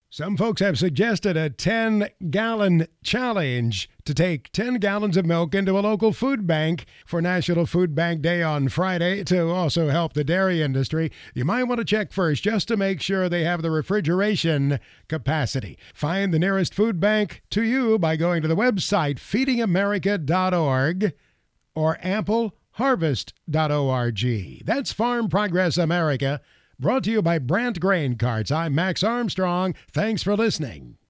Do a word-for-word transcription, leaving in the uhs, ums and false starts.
Some folks have suggested a ten-gallon challenge to take ten gallons of milk into a local food bank for National Food Bank Day on Friday to also help the dairy industry. You might want to check first just to make sure they have the refrigeration capacity. Find the nearest food bank to you by going to the website feeding america dot org or ample harvest dot org. That's Farm Progress America. Brought to you by Brandt Grain Carts. I'm Max Armstrong. Thanks for listening.